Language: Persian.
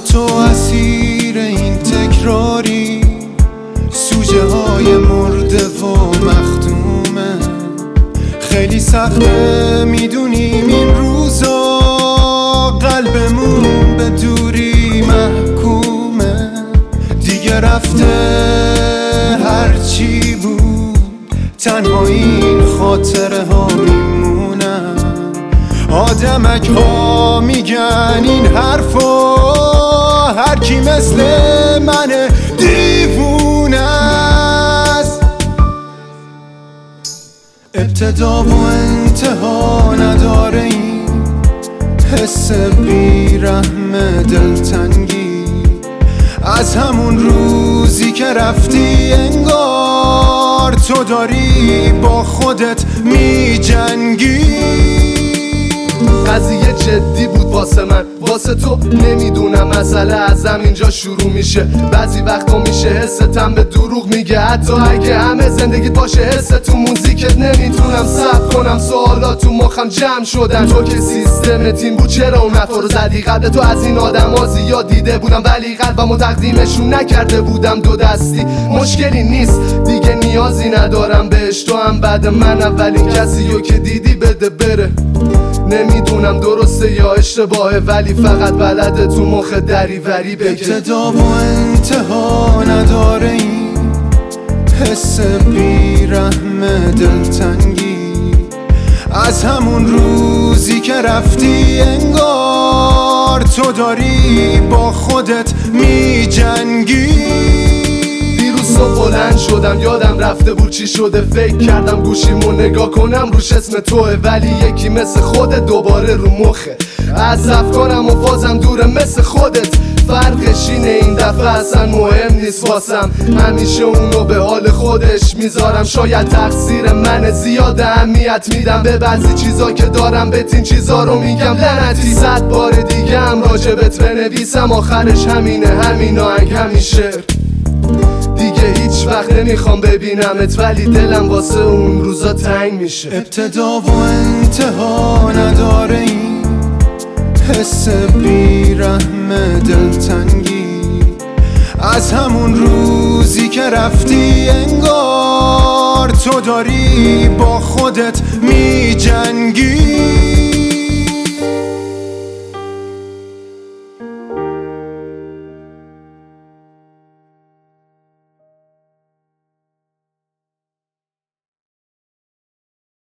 تو اسیر این تکراری، سوژه های مرده و مختومه. خیلی سخته میدونیم این روزا، قلبمون به دوری محکومه. دیگه رفته هرچی بود، تنها این خاطره ها میمونن. آدمک ها میگن این حرفا، هر کی مثل من دیوونه است. ابتدا و انتها نداره این حس بیرحم دلتنگی. از همون روزی که رفتی انگار تو داری با خودت می جنگی. قضیه جدی بود واسه من، واسه تو نمیدونم. مسئله از همینجا شروع میشه. بعضی وقتا میشه حستم به دروغ میگه، حتی اگه همه زندگیت باشه حس تو موزیکت نمیتونم ثبت کنم. سوالات تو مخم جمع شدن، تو که سیستم تیم بود چرا اون حرفا رو زدی؟ قبل تو از این آدم ها زیاد دیده بودم، ولی قلبمو تقدیمشون نکرده بودم دو دستی. مشکلی نیست دیگه، نیازی ندارم بهش. تو هم بعد من اولین کسیو که دیدی بده بره. نمیدونم درسته یا اشتباهه، ولی فقط بلده تو مخ دریوری بگه. ابتدا و انتها نداره این حس بیرحم دلتنگی. از همون روزی که رفتی انگار تو داری با خودت می جنگی. صبح بلند شدم یادم رفته بود چی شده. فکر کردم گوشیمو نگاه کنم روش اسم توه، ولی یکی مثل خودت دوباره رو مخه. از افکارم و بازم دوره مثل خودت. فرقش اینه این دفعه اصلا مهم نیست واسم. همیشه اونو به حال خودش میذارم. شاید تقصیر من، زیاد اهمیت میدم به بعضی چیزا که دارم. بهت این چیزا رو میگم لعنتی 100 بار دیگه هم راجبت بنویسم. آخرش همینه، همین آهنگ، همین شعر. دیگه هیچ وقت نمیخوام ببینمت، ولی دلم واسه اون روزا تنگ میشه. ابتدا و انتها نداره این حس بیرحم دلتنگی. از همون روزی که رفتی انگار تو داری با خودت می جنگی.